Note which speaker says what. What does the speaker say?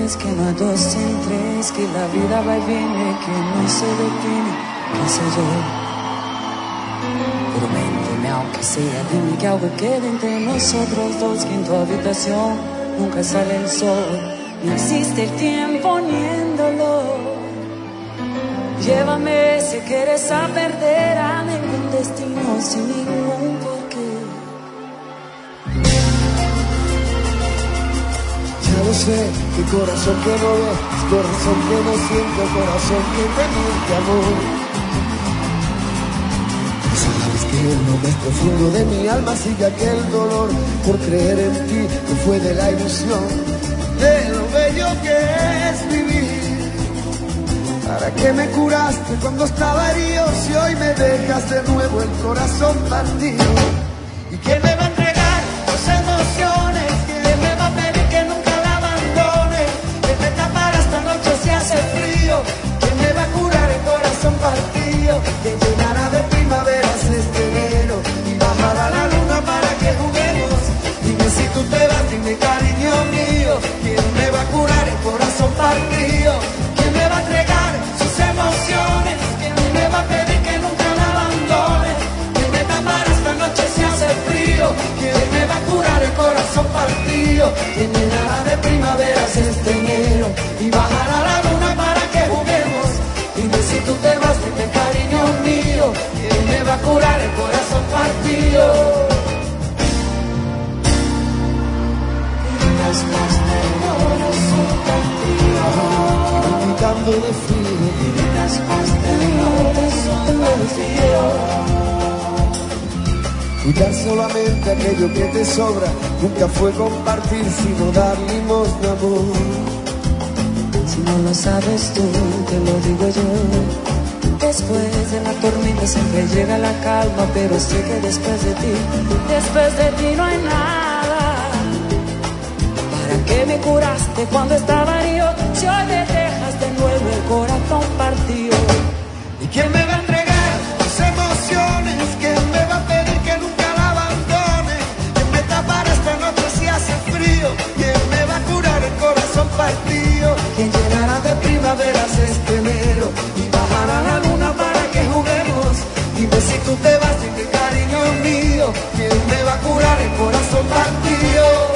Speaker 1: sabes que no hay dos sin tres, que la vida va y viene, que no se detiene, qué sé yo. Prométeme aunque sea, dime que algo quede entre nosotros dos, que en tu habitación nunca sale el sol, no existe el tiempo ni el dolor. Llévame si quieres a perder a ningún destino sin ningún porqué.
Speaker 2: Ya lo sé, mi corazón que no ve, corazón que no siente, corazón que te miente, amor. Sabes que en lo más profundo de mi alma sigue aquel dolor por creer en ti, que fue de la ilusión, de lo bello que es vivir. ¿Para qué me curaste cuando estaba herido si hoy me dejas de nuevo el corazón partido? ¿Y quién me va a entregar tus emociones? ¿Quién me va a pedir que nunca la abandone? ¿Quién me tapará esta noche si hace frío? ¿Quién me va a curar el corazón partido? ¿Quién llenará de primaveras este enero y bajará la luna para que juguemos? Dime si tú te vas, dime cariño mío. ¿Quién me va a curar el corazón partido? ¿Quién me va a entregar sus emociones? ¿Quién me va a pedir que nunca la abandone? ¿Quién me tapará esta noche si hace frío? ¿Quién me va a curar el corazón partido? ¿Quién llenará de primaveras este enero y bajará la luna para que juguemos? Dime si tú te vas, dime cariño mío. ¿Quién me va a curar el corazón partido? Gritando de frío, y dar solamente aquello que te sobra nunca fue compartir sino dar limosna, amor.
Speaker 1: Si no lo sabes tú, te lo digo yo. Después de la tormenta siempre llega la calma, pero sé que después de ti no hay nada. ¿Para qué me curaste cuando estaba herido si hoy me dejas de nuevo el corazón partido?
Speaker 2: ¿Y quién me va a entregar tus emociones? ¿Quién me va a pedir que nunca la abandone? ¿Quién me tapará esta noche si hace frío? ¿Quién me va a curar el corazón partido? ¿Quién llenará de primaveras este enero y bajará la luna para que juguemos? Dime si tú te vas, dime cariño mío. ¿Quién me va a curar el corazón partido?